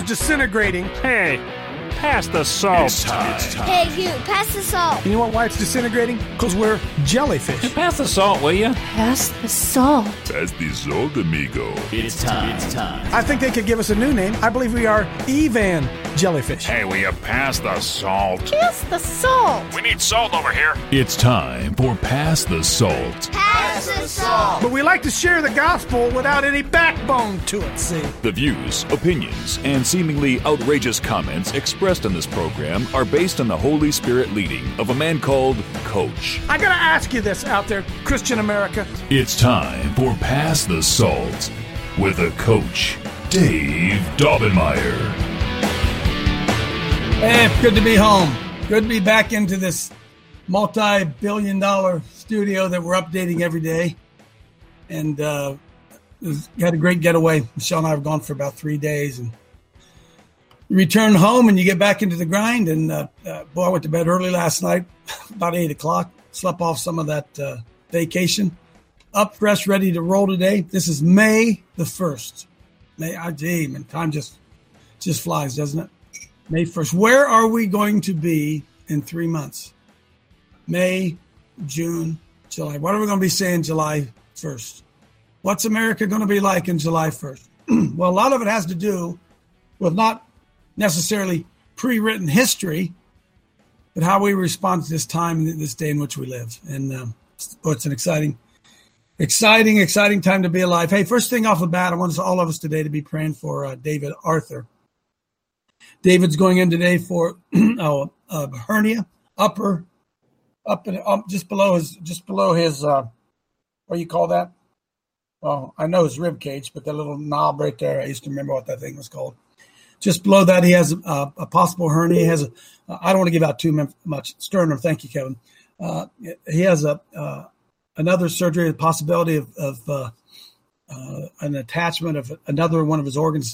disintegrating. Hey, pass the salt. It's time. Hey, Hugh, pass the salt. You know what? Why it's disintegrating? Because we're jellyfish. Pass the salt, will you? Pass the salt. Pass the salt, amigo. It's time. I think they could give us a new name. I believe we are Evan jellyfish. Hey, will you pass the salt? Pass the salt. We need salt over here. It's time for Pass the Salt. Pass the salt. But we like to share the gospel without any backbone to it, see? The views, opinions, and seemingly outrageous comments expressed in this program are based on the Holy Spirit leading of a man called Coach. I gotta ask you this out there, Christian America. It's time for Pass the Salt with the Coach, Dave Daubenmire. Hey, good to be home. Good to be back into this multi-billion-dollar studio that we're updating every day. And we had a great getaway. Michelle and I have gone for about 3 days. And you return home and you get back into the grind. And, boy, I went to bed early last night, about 8 o'clock. Slept off some of that vacation. Up, fresh, ready to roll today. This is May the 1st. Man, time just flies, doesn't it? May 1st. Where are we going to be in 3 months? May, June, July. What are we going to be saying July 1st? What's America going to be like in July 1st? Well, a lot of it has to do with not necessarily pre-written history, but how we respond to this time, this day in which we live. And it's an exciting time to be alive. Hey, first thing off the bat, I want all of us today to be praying for David Arthur. David's going in today for hernia, just below his what do you call that? Well, I know his rib cage, but that little knob right there, I used to remember what that thing was called. Just below that, he has a possible hernia. He has I don't want to give out too much sternum. Thank you, Kevin. He has another surgery, the possibility of an attachment of another one of his organs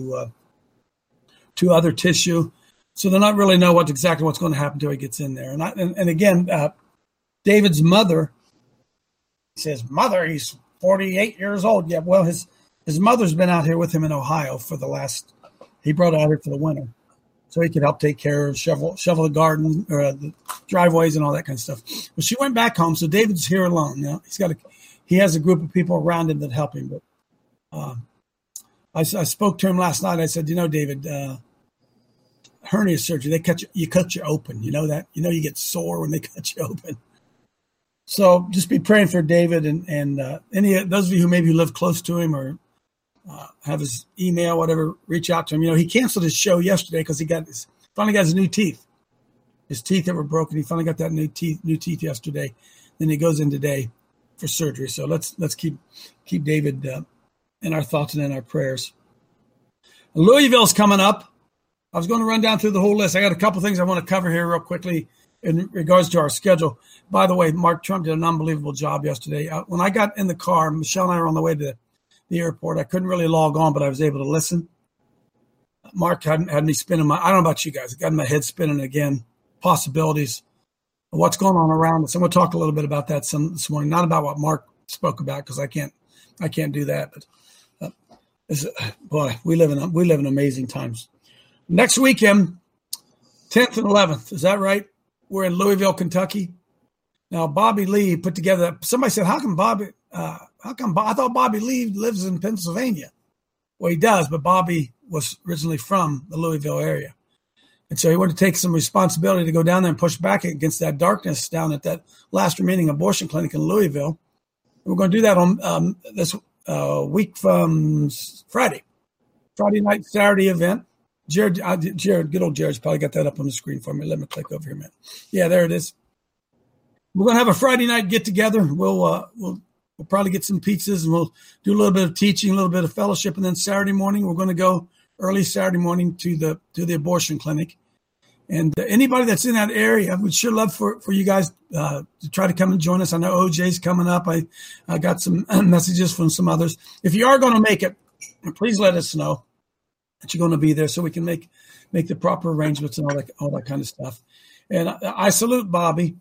to other tissue. So they're not really know exactly what's going to happen until he gets in there. And again, David's mother, he says, mother, he's 48 years old. Yeah, well, his mother's been out here with him in Ohio he brought her out here for the winter. So he could help take care of, shovel the garden or the driveways and all that kind of stuff. But she went back home, so David's here alone. Now he has a group of people around him that help him. But I spoke to him last night. I said, David, hernia surgery, you cut you open. You know that? You get sore when they cut you open. So just be praying for David and any of those of you who maybe live close to him or have his email, whatever, reach out to him. He canceled his show yesterday because he finally got his new teeth. His teeth that were broken. He finally got that new teeth yesterday. Then he goes in today for surgery. So let's keep David in our thoughts and in our prayers. Louisville's coming up. I was going to run down through the whole list. I got a couple things I want to cover here real quickly in regards to our schedule. By the way, Mark Trump did an unbelievable job yesterday. When I got in the car, Michelle and I were on the way to the airport. I couldn't really log on, but I was able to listen. Mark had me spinning I don't know about you guys. It got my head spinning again. Possibilities of what's going on around us. I'm going to talk a little bit about that this morning. Not about what Mark spoke about because I can't do that. But boy, we live in amazing times. Next weekend, 10th and 11th. Is that right? We're in Louisville, Kentucky. Now, Bobby Lee put together. Somebody said, "How come Bobby? I thought Bobby Lee lives in Pennsylvania." Well, he does, but Bobby was originally from the Louisville area, and so he wanted to take some responsibility to go down there and push back against that darkness down at that last remaining abortion clinic in Louisville. We're going to do that on this week from Friday night, Saturday event. Jared, good old Jared's probably got that up on the screen for me. Let me click over here, man. Yeah, there it is. We're going to have a Friday night get together. We'll probably get some pizzas and we'll do a little bit of teaching, a little bit of fellowship, and then Saturday morning we're going to go early Saturday morning to the abortion clinic. And anybody that's in that area, we'd sure love for you guys to try to come and join us. I know OJ's coming up. I got some messages from some others. If you are going to make it, please let us know that you're going to be there so we can make the proper arrangements and all that kind of stuff. And I salute Bobby.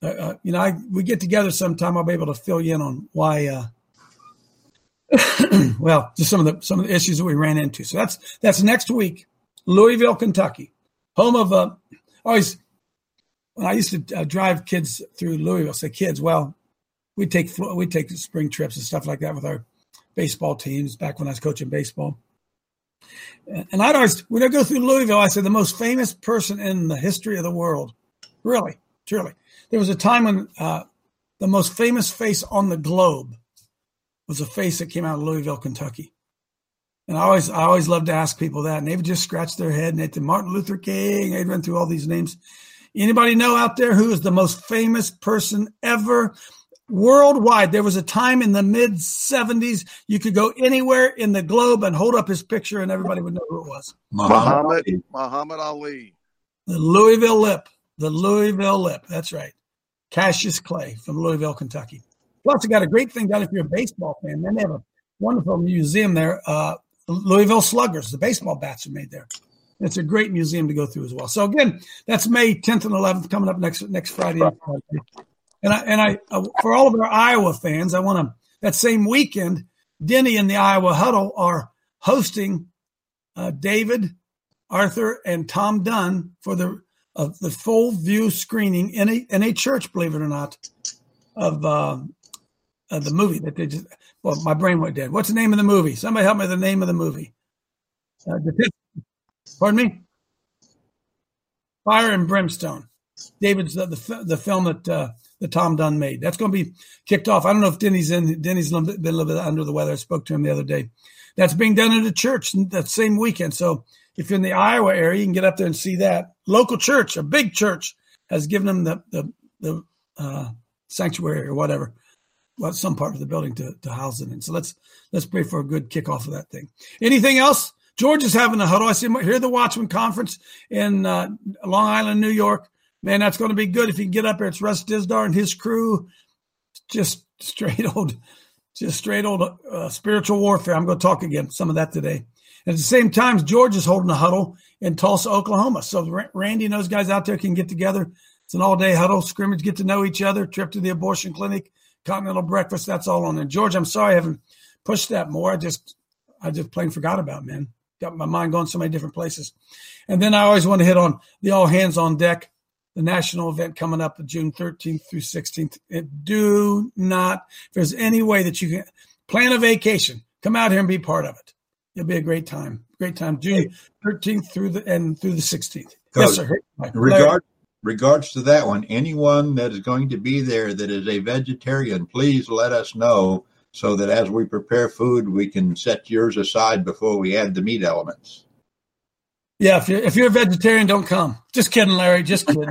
We get together sometime. I'll be able to fill you in on why. Well, just some of the issues that we ran into. So that's next week. Louisville, Kentucky, home of always. When I used to drive kids through Louisville, say kids, well, we'd take spring trips and stuff like that with our baseball teams back when I was coaching baseball. And I'd always, when I go through Louisville, I said the most famous person in the history of the world. Really, truly. There was a time when the most famous face on the globe was a face that came out of Louisville, Kentucky. And I always loved to ask people that. And they would just scratch their head and they'd say Martin Luther King. They'd run through all these names. Anybody know out there who is the most famous person ever worldwide? There was a time in the mid-'70s you could go anywhere in the globe and hold up his picture and everybody would know who it was. Muhammad Ali. The Louisville Lip. The Louisville Lip. That's right. Cassius Clay from Louisville, Kentucky. Plus, they got a great thing down if you're a baseball fan. Then they have a wonderful museum there. Louisville Sluggers. The baseball bats are made there. It's a great museum to go through as well. So again, that's May 10th and 11th coming up next Friday. And I for all of our Iowa fans, I want to that same weekend, Denny and the Iowa Huddle are hosting David, Arthur, and Tom Dunn for the full view screening in a church, believe it or not, of the movie that they just. Well, my brain went dead. What's the name of the movie? Somebody help me with the name of the movie. Pardon me? Fire and Brimstone. David's the film that Tom Dunn made. That's going to be kicked off. I don't know if Denny's been a little bit under the weather. I spoke to him the other day. That's being done at a church that same weekend. So if you're in the Iowa area, you can get up there and see that. Local church, a big church, has given them the sanctuary or whatever. Well, some part of the building to house it in. So let's pray for a good kickoff of that thing. Anything else? George is having a huddle. I see him here at the Watchman Conference in Long Island, New York. Man, that's going to be good if you can get up there. It's Russ Dizdar and his crew. Just straight old spiritual warfare. I'm going to talk again some of that today. And at the same time, George is holding a huddle in Tulsa, Oklahoma. So Randy and those guys out there can get together. It's an all-day huddle, scrimmage, get to know each other, trip to the abortion clinic, continental breakfast. That's all on there. George, I'm sorry I haven't pushed that more. I just plain forgot about it, man. Got my mind going so many different places. And then I always want to hit on the All Hands on Deck, the national event coming up June 13th through 16th. Do not, if there's any way that you can plan a vacation, come out here and be part of it. It'll be a great time. Great time. June 13th through the 16th. Yes, sir. Regards to that one, anyone that is going to be there that is a vegetarian, please let us know, so that as we prepare food, we can set yours aside before we add the meat elements. Yeah, if you're a vegetarian, don't come. Just kidding, Larry. Just kidding.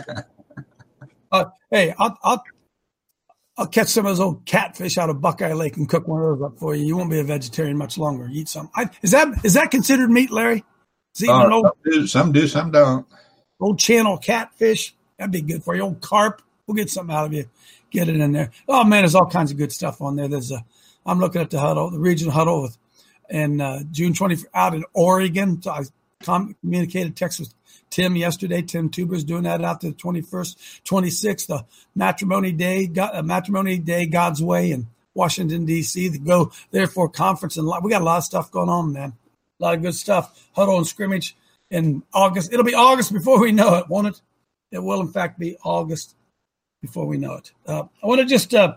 Hey, I'll catch some of those old catfish out of Buckeye Lake and cook one of those up for you. You won't be a vegetarian much longer. Eat some. Is that considered meat, Larry? Some do, some don't. Old channel catfish. That'd be good for you. Old carp. We'll get something out of you. Get it in there. Oh man, there's all kinds of good stuff on there. I'm looking at the huddle, the regional huddle and June 20th out in Oregon. So I communicated text with Tim yesterday. Tim Tuber's doing that out to the 21st, 26th, the Matrimony Day, God's Way in Washington, D.C. to go there for a conference. And we got a lot of stuff going on, man. A lot of good stuff. Huddle and scrimmage in August. It'll be August before we know it, won't it? It will, in fact, be August before we know it. I want to just open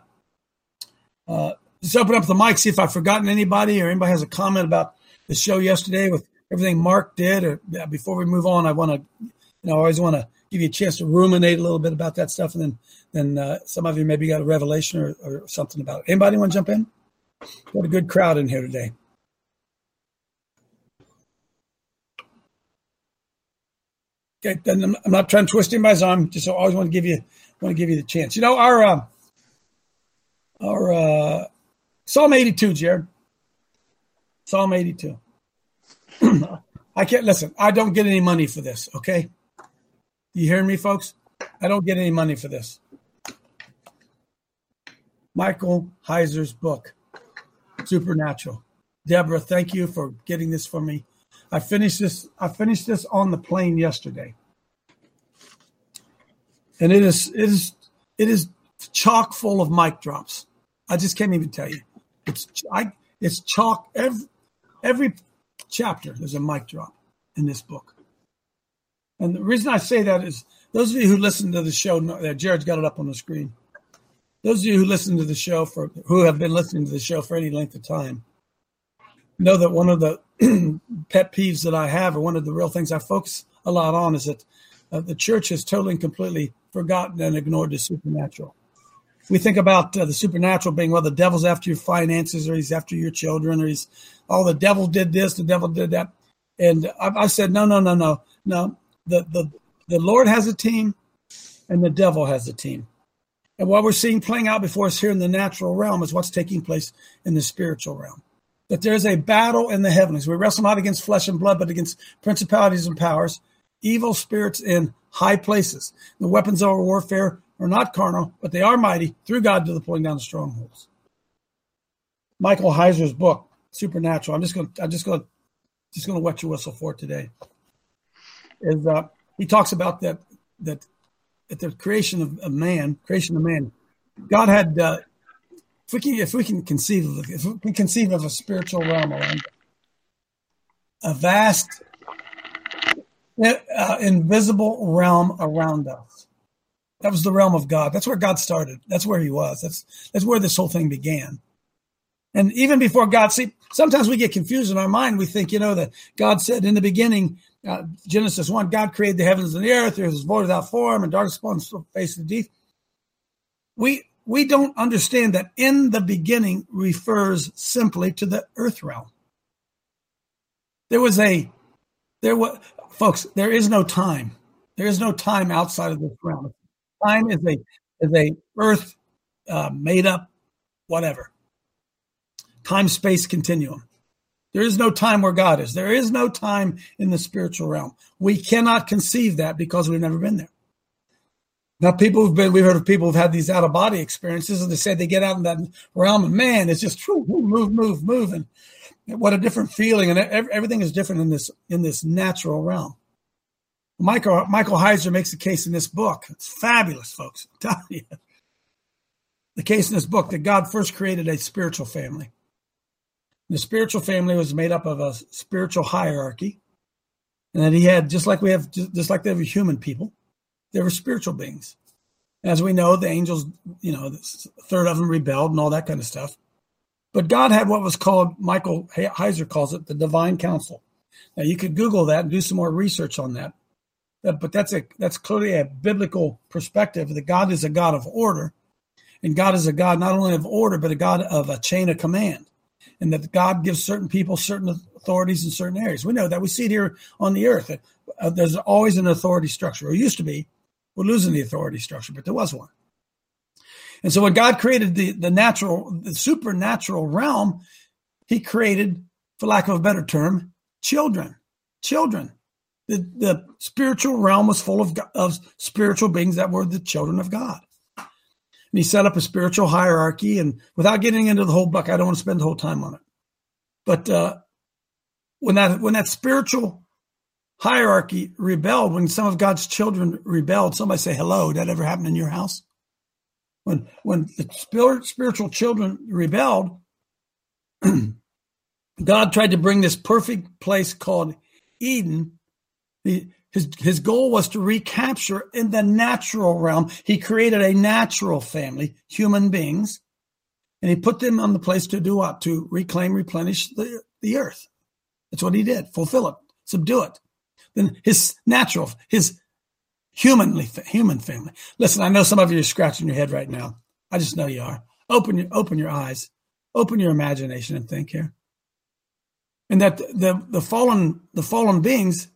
up the mic, see if I've forgotten anybody or anybody has a comment about the show yesterday with everything Mark did. Or before we move on, I always want to give you a chance to ruminate a little bit about that stuff, and then some of you maybe got a revelation or something about it. Anybody want to jump in? Got a good crowd in here today. Okay, then I'm not trying to twist anybody's arm. Just always want to give you the chance. You know, our Psalm 82, Jared. Psalm 82. I can't listen. I don't get any money for this. Okay, you hearing me, folks? I don't get any money for this. Michael Heiser's book, Supernatural. Deborah, thank you for getting this for me. I finished this on the plane yesterday, and it is chock full of mic drops. I just can't even tell you. It's chock. Every chapter there's a mic drop, in this book. And the reason I say that is those of you who listen to the show, Jared's got it up on the screen. Those of you who listen to the show who have been listening to the show for any length of time, know that one of the pet peeves that I have, or one of the real things I focus a lot on, is that the church has totally and completely forgotten and ignored the supernatural. We think about the supernatural being, well, the devil's after your finances, or he's after your children, or the devil did this, the devil did that. And I said, no. The Lord has a team, and the devil has a team. And what we're seeing playing out before us here in the natural realm is what's taking place in the spiritual realm. That there's a battle in the heavens. We wrestle not against flesh and blood, but against principalities and powers, evil spirits in high places. The weapons of our warfare are not carnal, but they are mighty through God to the pulling down of strongholds. Michael Heiser's book, Supernatural. I'm just going to wet your whistle for it today. He talks about that at the creation of man, God had, if we can conceive of a spiritual realm around, a vast, invisible realm around us. That was the realm of God. That's where God started. That's where he was. That's where this whole thing began. And even before God, sometimes we get confused in our mind. We think, that God said in the beginning, Genesis 1, God created the heavens and the earth. There was void without form, and darkness upon the face of the deep. We don't understand that in the beginning refers simply to the earth realm. Folks, there is no time. There is no time outside of this realm. Time is a earth made up whatever. Time-space continuum. There is no time where God is. There is no time in the spiritual realm. We cannot conceive that because we've never been there. Now, we've heard of people who've had these out-of-body experiences, and they say they get out in that realm, and man, it's just move, and what a different feeling, and everything is different in this natural realm. Michael Heiser makes a case in this book. It's fabulous, folks. I'm telling you. The case in this book that God first created a spiritual family. The spiritual family was made up of a spiritual hierarchy, and that he had, just like they have human people, they were spiritual beings. As we know, the angels, a third of them rebelled and all that kind of stuff. But God had what was called, Michael Heiser calls it, the divine council. Now, you could Google that and do some more research on that. But that's clearly a biblical perspective that God is a God of order, and God is a God not only of order, but a God of a chain of command. And that God gives certain people certain authorities in certain areas. We know that. We see it here on the earth. There's always an authority structure, or used to be. We're losing the authority structure, but there was one. And so when God created the supernatural realm, he created, for lack of a better term, children. The spiritual realm was full of spiritual beings that were the children of God. And he set up a spiritual hierarchy, and without getting into the whole book, I don't want to spend the whole time on it. But when that spiritual hierarchy rebelled, when some of God's children rebelled, somebody say hello. Did that ever happen in your house? When the spiritual children rebelled, God tried to bring this perfect place called Eden. His goal was to recapture in the natural realm. He created a natural family, human beings, and he put them on the place to do what? To reclaim, replenish the earth. That's what he did. Fulfill it, subdue it. Then his human family. Listen, I know some of you are scratching your head right now. I just know you are. Open your eyes, open your imagination, and think here. And that the fallen beings.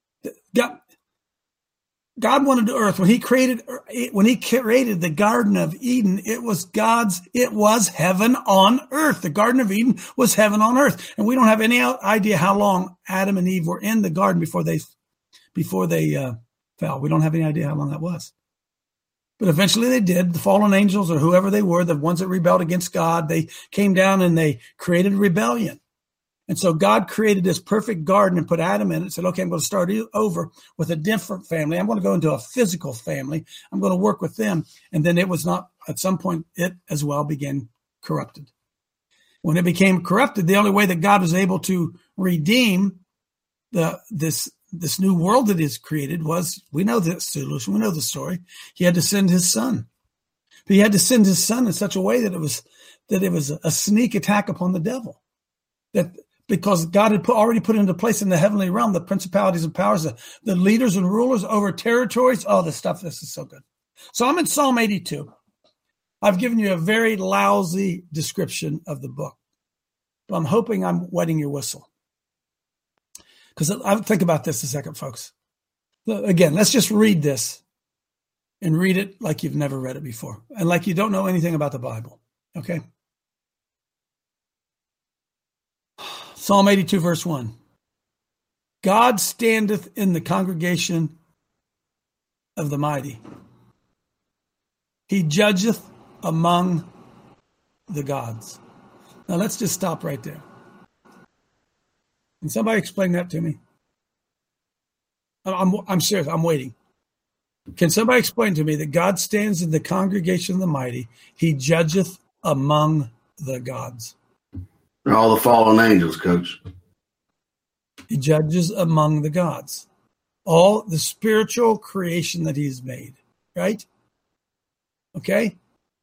God wanted the earth when he created the Garden of Eden. It was heaven on earth. The Garden of Eden was heaven on earth, and we don't have any idea how long Adam and Eve were in the garden before they fell. We don't have any idea how long that was, but eventually they did. The fallen angels, or whoever they were, the ones that rebelled against God, they came down and they created rebellion. And so God created this perfect garden and put Adam in it and said, okay, I'm going to start over with a different family. I'm going to go into a physical family. I'm going to work with them. And then it was not, at some point, it as well began corrupted. When it became corrupted, the only way that God was able to redeem this new world that is created was, we know the solution, we know the story. He had to send his son. But he had to send his son in such a way that it was a sneak attack upon the devil. That because God had already put into place in the heavenly realm the principalities and powers, the leaders and rulers over territories. Oh, this is so good. So I'm in Psalm 82. I've given you a very lousy description of the book, but I'm hoping I'm wetting your whistle. Because I think about this a second, folks. Again, let's just read this and read it like you've never read it before and like you don't know anything about the Bible. Okay? Psalm 82, verse 1. God standeth in the congregation of the mighty. He judgeth among the gods. Now let's just stop right there. Can somebody explain that to me? I'm serious. I'm waiting. Can somebody explain to me that God stands in the congregation of the mighty? He judgeth among the gods. All the fallen angels, Coach. He judges among the gods. All the spiritual creation that he's made, right? Okay?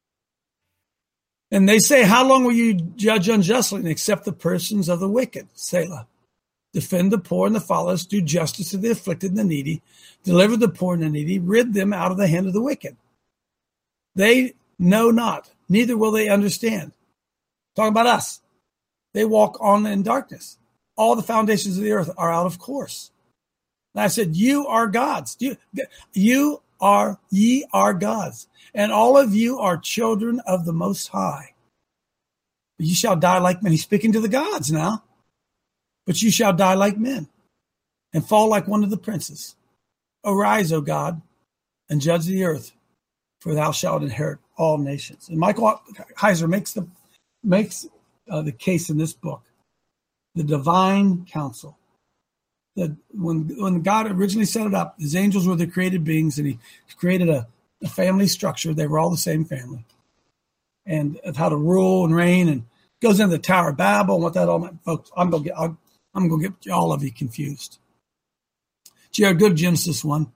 And they say, how long will you judge unjustly and accept the persons of the wicked? Selah. Defend the poor and the fatherless, do justice to the afflicted and the needy, deliver the poor and the needy, rid them out of the hand of the wicked. They know not, neither will they understand. Talking about us. They walk on in darkness. All the foundations of the earth are out of course. And I said, you are gods. Ye are gods. And all of you are children of the Most High. But you shall die like men. He's speaking to the gods now. But you shall die like men and fall like one of the princes. Arise, O God, and judge the earth, for thou shalt inherit all nations. And Michael Heiser makes the case in this book, the divine council. That when God originally set it up, his angels were the created beings, and he created a family structure. They were all the same family, and of how to rule and reign, and goes into the Tower of Babel and what that all meant. Folks, I'm gonna get all of you confused. Jared, go to Genesis 1.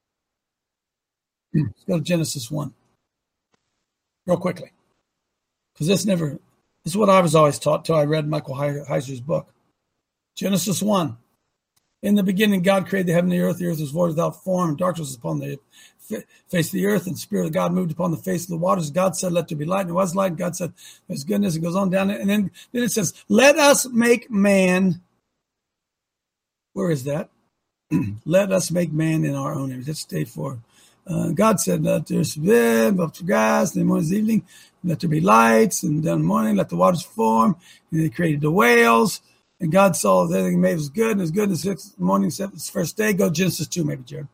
Let's go to Genesis 1 real quickly, because this is what I was always taught till I read Michael Heiser's book. Genesis 1. In the beginning, God created the heaven and the earth. The earth was void without form, and darkness was upon the face of the earth, and the Spirit of God moved upon the face of the waters. God said, let there be light, and there was light. God said, there's goodness. It goes on down, and then it says, let us make man. Where is that? Let us make man in our own image. That's day 4. God said, let there's grass, and the morning's evening, let there be lights, and down the morning, let the waters form. And they created the whales. And God saw that everything made was good, and it was good in the 6th morning, 7th, first day. Go Genesis 2, maybe, Jared.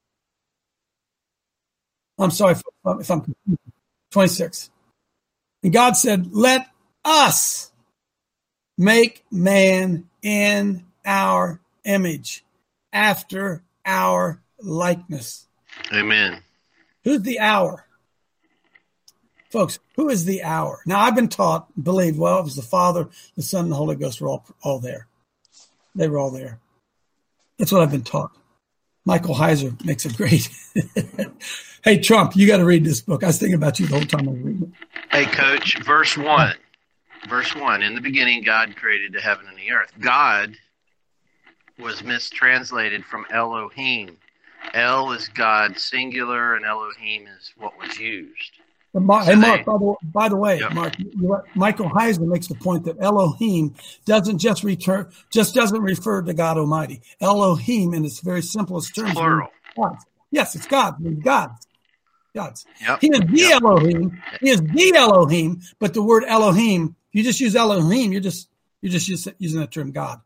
I'm sorry if I'm confused. 26. And God said, let us make man in our image, after our likeness. Amen. Who's the hour? Folks, who is the hour? Now, I've been taught, believe, well, it was the Father, the Son, and the Holy Ghost were all there. They were all there. That's what I've been taught. Michael Heiser makes a great. Hey, Trump, you got to read this book. I was thinking about you the whole time I was reading it. Hey, Coach, verse 1. Verse 1, in the beginning, God created the heaven and the earth. God was mistranslated from Elohim. El is God singular, and Elohim is what was used. Hey, Mark, by the way, yep. Mark, Michael Heiser makes the point that Elohim doesn't doesn't refer to God Almighty. Elohim, in its very simplest terms, plural. God. Yes, it's God. Gods. Yep. He is the Elohim. He is the Elohim. But the word Elohim, you just use Elohim. You're just using the term God.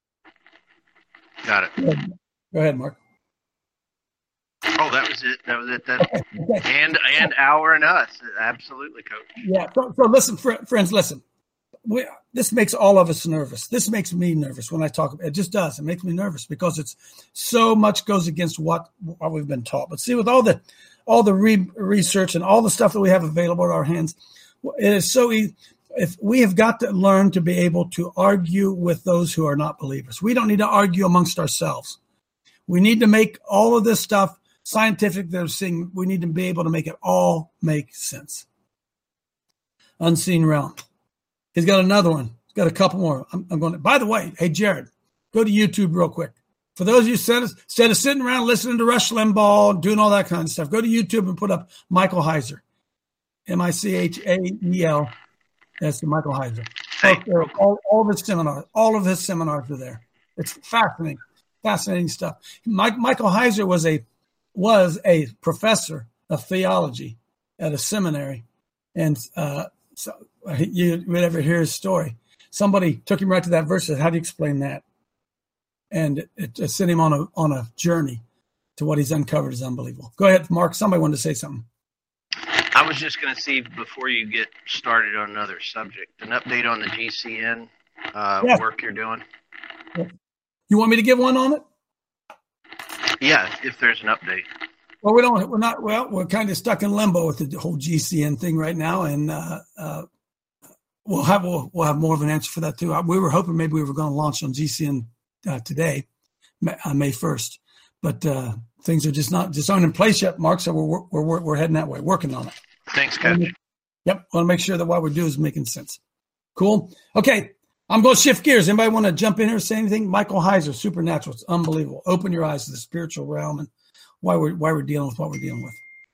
Got it. Go ahead, Mark. Oh, that was it. Okay. And our and us. Absolutely, Coach. Yeah. So listen, friends, listen. This makes all of us nervous. This makes me nervous when I talk. It just does. It makes me nervous because it's so much goes against what we've been taught. But see, with all the research and all the stuff that we have available at our hands, it is so easy. if we have got to learn to be able to argue with those who are not believers. We don't need to argue amongst ourselves. We need to make all of this stuff scientific. They're saying we need to be able to make it all make sense. Unseen realm. He's got another one. He's got a couple more. I'm going to, by the way, hey, Jared, go to YouTube real quick. For those of you instead of sitting around listening to Rush Limbaugh, doing all that kind of stuff, go to YouTube and put up Michael Heiser. Michael. That's Michael Heiser. All of his seminars are there. It's fascinating stuff. Michael Heiser was a professor of theology at a seminary, and so you would ever hear his story. Somebody took him right to that verse. Said, "How do you explain that?" And it sent him on a journey to what he's uncovered is unbelievable. Go ahead, Mark. Somebody wanted to say something. I was just going to see, before you get started on another subject, an update on the GCN work you're doing. You want me to give one on it? Yeah, if there's an update. Well, we're kind of stuck in limbo with the whole GCN thing right now, and we'll have more of an answer for that too. We were hoping maybe we were going to launch on GCN today, May 1st, but things are just aren't in place yet, Mark. So we're heading that way, working on it. Thanks, Coach. Yep, want to make sure that what we do is making sense. Cool. Okay, I'm going to shift gears. Anybody want to jump in here and say anything? Michael Heiser, Supernatural. It's unbelievable. Open your eyes to the spiritual realm and why we're dealing with what we're dealing with.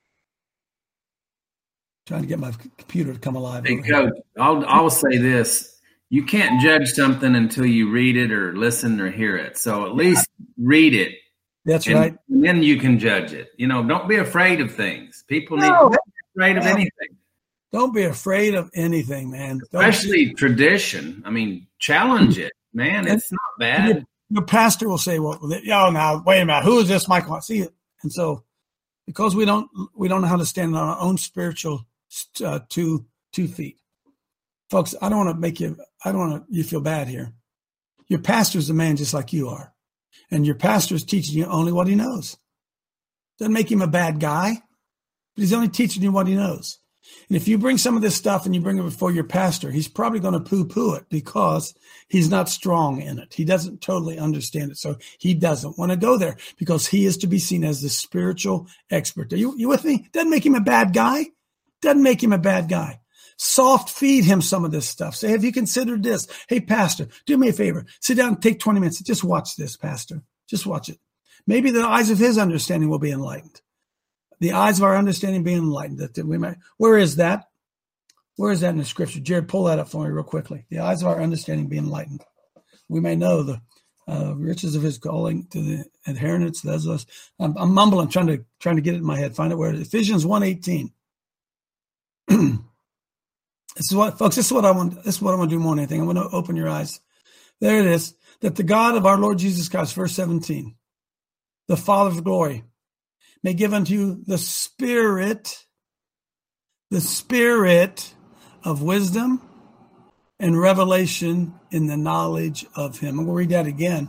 Trying to get my computer to come alive. Hey, Coach, I'll say this. You can't judge something until you read it or listen or hear it. So at least read it. That's right. And then you can judge it. Don't be afraid of things. People need to be afraid of anything. Don't be afraid of anything, man. Especially tradition. I mean, challenge it, man. It's not bad. Your pastor will say, "Well, now wait a minute. Who is this Michael?" I see it, and so because we don't know how to stand on our own spiritual 2 feet, folks. I don't want you feel bad here. Your pastor's a man just like you are, and your pastor is teaching you only what he knows. Doesn't make him a bad guy, but he's only teaching you what he knows. And if you bring some of this stuff and you bring it before your pastor, he's probably going to poo-poo it because he's not strong in it. He doesn't totally understand it. So he doesn't want to go there because he is to be seen as the spiritual expert. Are you with me? Doesn't make him a bad guy. Doesn't make him a bad guy. Soft feed him some of this stuff. Say, have you considered this? Hey, pastor, do me a favor. Sit down and take 20 minutes. Just watch this, pastor. Just watch it. Maybe the eyes of his understanding will be enlightened. The eyes of our understanding being enlightened. That we might. Where is that? Where is that in the scripture? Jared, pull that up for me real quickly. The eyes of our understanding being enlightened. We may know the riches of his calling to the inheritance. That's us. I'm mumbling, trying to get it in my head. Find it where it is. Ephesians 1:18. This is what, folks. This is what I want. This is what I'm going to do more than anything. I'm going to open your eyes. There it is. That the God of our Lord Jesus Christ, verse 17, the Father of glory, may give unto you the spirit of wisdom and revelation in the knowledge of him. I'm going to read that again.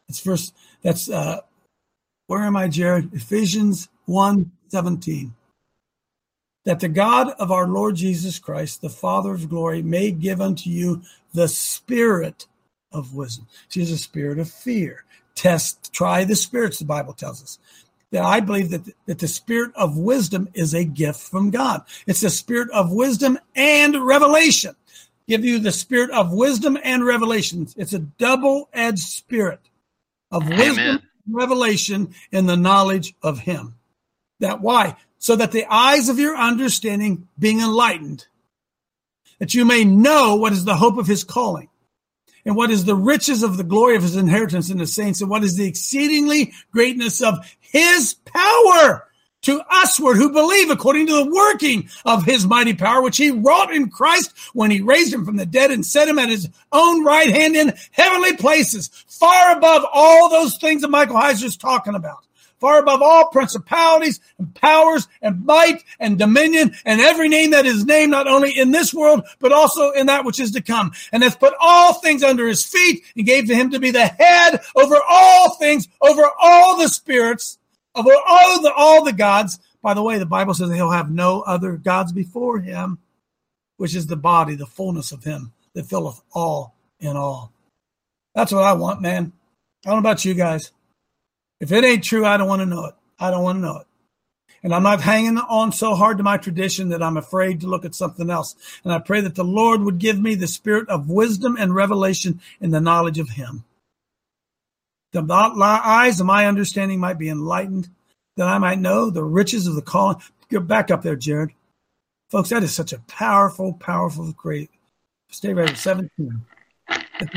Where am I, Jared? Ephesians 1:17. That the God of our Lord Jesus Christ, the Father of glory, may give unto you the spirit of wisdom. She's a spirit of fear. Try the spirits, the Bible tells us. That I believe that the spirit of wisdom is a gift from God. It's the spirit of wisdom and revelation. Give you the spirit of wisdom and revelation. It's a double-edged spirit of wisdom and revelation in the knowledge of him. That why? So that the eyes of your understanding being enlightened, that you may know what is the hope of his calling, and what is the riches of the glory of his inheritance in the saints, and what is the exceedingly greatness of his power to usward who believe, according to the working of his mighty power, which he wrought in Christ when he raised him from the dead and set him at his own right hand in heavenly places, far above all those things that Michael Heiser is talking about. Far above all principalities and powers and might and dominion and every name that is named, not only in this world, but also in that which is to come. And has put all things under his feet and gave to him to be the head over all things, over all the spirits, over all the gods. By the way, the Bible says that he'll have no other gods before him. which is the body, the fullness of him that filleth all in all. That's what I want, man. I don't know about you guys. If it ain't true, I don't want to know it. I don't want to know it. And I'm not hanging on so hard to my tradition that I'm afraid to look at something else. And I pray that the Lord would give me the spirit of wisdom and revelation in the knowledge of him. The eyes of my understanding might be enlightened, that I might know the riches of the calling. Go back up there, Jared. Folks, that is such a powerful, powerful, great. Stay right at 17. That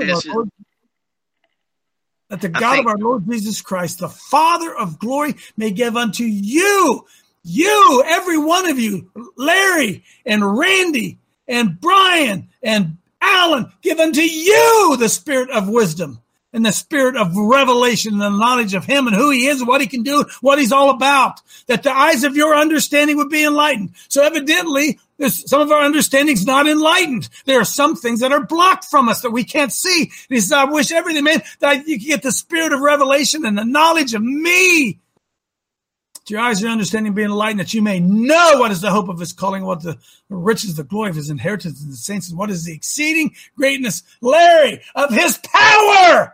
the God of our Lord Jesus Christ, the Father of glory, may give unto you, every one of you, Larry and Randy and Brian and Alan, give unto you the spirit of wisdom and the spirit of revelation and the knowledge of him and who he is and what he can do, what he's all about, that the eyes of your understanding would be enlightened. So evidently, some of our understanding's not enlightened. There are some things that are blocked from us that we can't see. And he says, I wish everything, man, that you can get the spirit of revelation and the knowledge of me. To your eyes of your understanding be enlightened, that you may know what is the hope of his calling, what the riches, the glory of his inheritance in the saints, and what is the exceeding greatness, Larry, of his power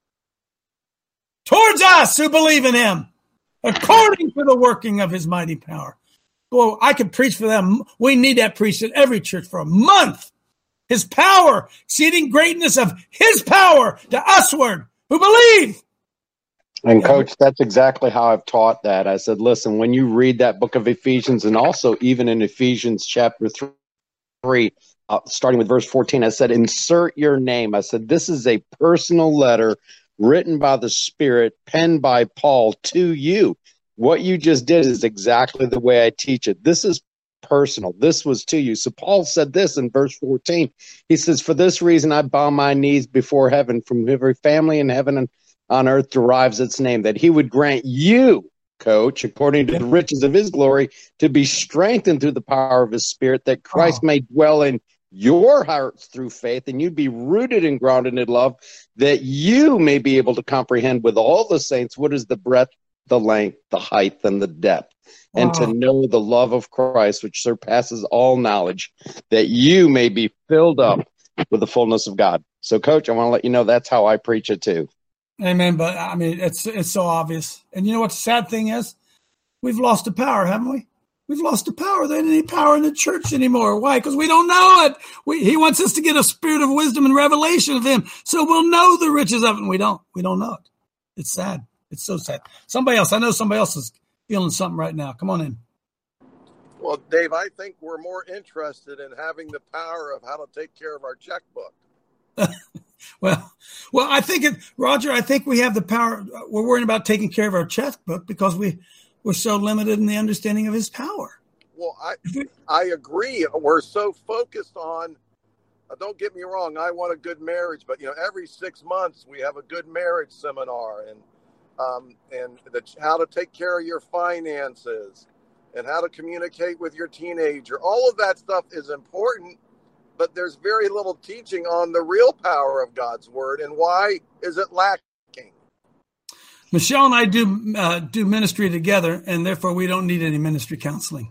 towards us who believe in him, according to the working of his mighty power. Well, I could preach for them. We need that preached at every church for a month. His power, exceeding greatness of his power to usward who believe. And Coach, that's exactly how I've taught that. I said, listen, when you read that book of Ephesians, and also even in Ephesians chapter 3, starting with verse 14, I said, insert your name. I said, this is a personal letter written by the Spirit, penned by Paul to you. What you just did is exactly the way I teach it. This is personal. This was to you. So Paul said this in verse 14. He says, for this reason I bow my knees before heaven, from every family in heaven and on earth derives its name, that he would grant you, Coach, according to the riches of his glory, to be strengthened through the power of his Spirit, that Christ may dwell in your hearts through faith, and you be rooted and grounded in love, that you may be able to comprehend with all the saints what is the breadth, the length, the height, and the depth, and to know the love of Christ, which surpasses all knowledge, that you may be filled up with the fullness of God. So, Coach, I want to let you know that's how I preach it too. Amen. But I mean, it's so obvious. And you know what the sad thing is? We've lost the power, haven't we? We've lost the power. There ain't any power in the church anymore. Why? Because we don't know it. He wants us to get a spirit of wisdom and revelation of him, so we'll know the riches of it, and we don't. We don't know it. It's sad. It's so sad. Somebody else. I know somebody else is feeling something right now. Come on in. Well, Dave, I think we're more interested in having the power of how to take care of our checkbook. Well, I think Roger, I think we have the power. We're worrying about taking care of our checkbook because we're so limited in the understanding of his power. Well, I agree. We're so focused on, don't get me wrong, I want a good marriage, but every 6 months we have a good marriage seminar and how to take care of your finances and how to communicate with your teenager. All of that stuff is important, but there's very little teaching on the real power of God's word. And why is it lacking? Michelle and I do ministry together, and therefore we don't need any ministry counseling.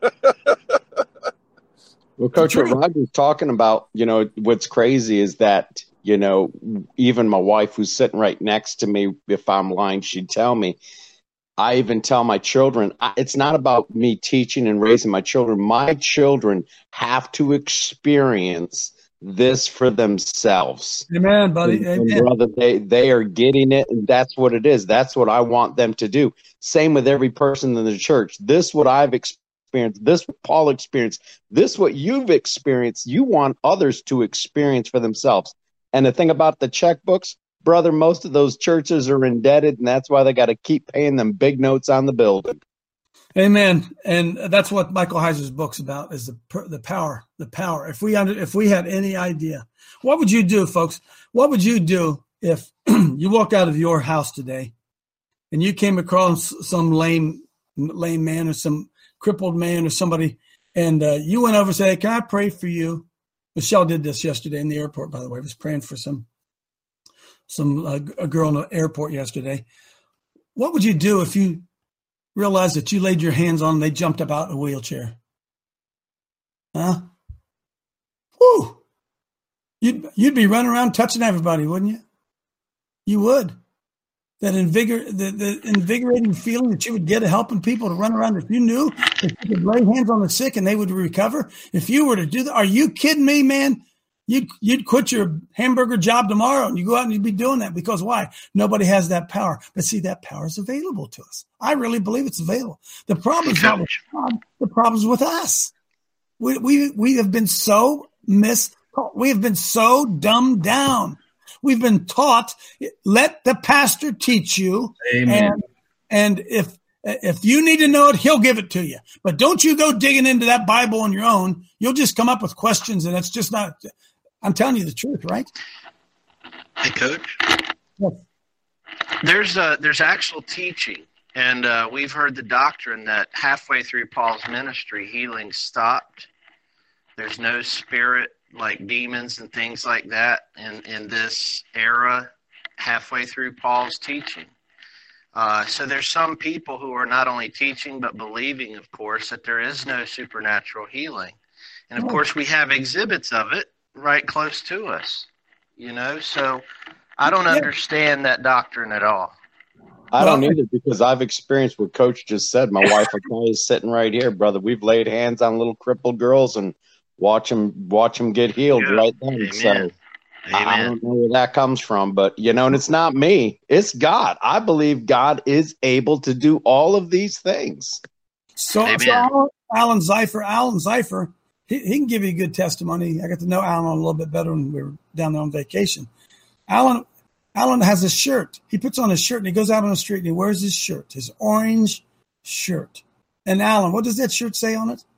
Well, Coach, what Roger's talking about, what's crazy is that, even my wife who's sitting right next to me, if I'm lying, she'd tell me. I even tell my children, it's not about me teaching and raising my children. My children have to experience this for themselves. Amen, buddy. And brother, they are getting it, and that's what it is. That's what I want them to do. Same with every person in the church. This what I've experienced. This what Paul experienced. This what you've experienced. You want others to experience for themselves. And the thing about the checkbooks, brother, most of those churches are indebted, and that's why they got to keep paying them big notes on the building. Amen. And that's what Michael Heiser's book's about, is the power. If we had any idea, what would you do, folks? What would you do if you walked out of your house today and you came across some lame man or some crippled man or somebody, and you went over and said, hey, can I pray for you? Michelle did this yesterday in the airport, by the way. I was praying for a girl in the airport yesterday. What would you do if you realized that you laid your hands on them, they jumped up out of a wheelchair? Huh? whoo, you'd be running around touching everybody, wouldn't you? You would. The invigorating feeling that you would get of helping people to run around. If you knew that you could lay hands on the sick and they would recover, if you were to do that, are you kidding me, man? You'd quit your hamburger job tomorrow and you go out and you'd be doing that because why? Nobody has that power. But see, that power is available to us. I really believe it's available. The problem is not with God. The problem is with us. We have been so we have been so dumbed down. We've been taught, let the pastor teach you. Amen. And if you need to know it, he'll give it to you. But don't you go digging into that Bible on your own. You'll just come up with questions, and it's just not. I'm telling you the truth, right? Hey, Coach. Yes. There's actual teaching, and we've heard the doctrine that halfway through Paul's ministry, healing stopped. There's no spirit like demons and things like that in this era halfway through Paul's teaching. So there's some people who are not only teaching but believing, of course, that there is no supernatural healing. And, of course, we have exhibits of it right close to us, So I don't understand that doctrine at all. I don't either because I've experienced what Coach just said. My wife is sitting right here, brother. We've laid hands on little crippled girls and watch them get healed right then. Amen. So Amen. I don't know where that comes from, but and it's not me. It's God. I believe God is able to do all of these things. So Alan Zeifer, he can give you a good testimony. I got to know Alan a little bit better when we were down there on vacation. Alan has a shirt. He puts on his shirt and he goes out on the street and he wears his shirt, his orange shirt. And Alan, what does that shirt say on it?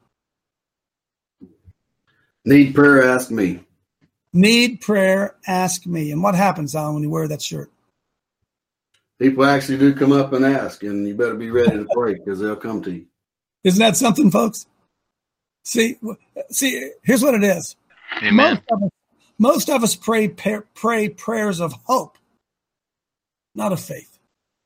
Need prayer, ask me. Need prayer, ask me. And what happens, Alan, when you wear that shirt? People actually do come up and ask, and you better be ready to pray because they'll come to you. Isn't that something, folks? See, here's what it is. Amen. Most of us pray prayers of hope, not of faith.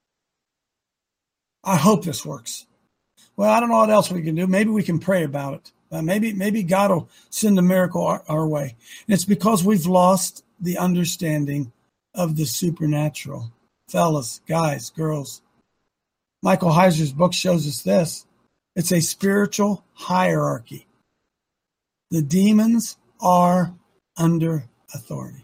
I hope this works. Well, I don't know what else we can do. Maybe we can pray about it. Maybe God will send a miracle our way. And it's because we've lost the understanding of the supernatural. Fellas, guys, girls. Michael Heiser's book shows us this. It's a spiritual hierarchy. The demons are under authority.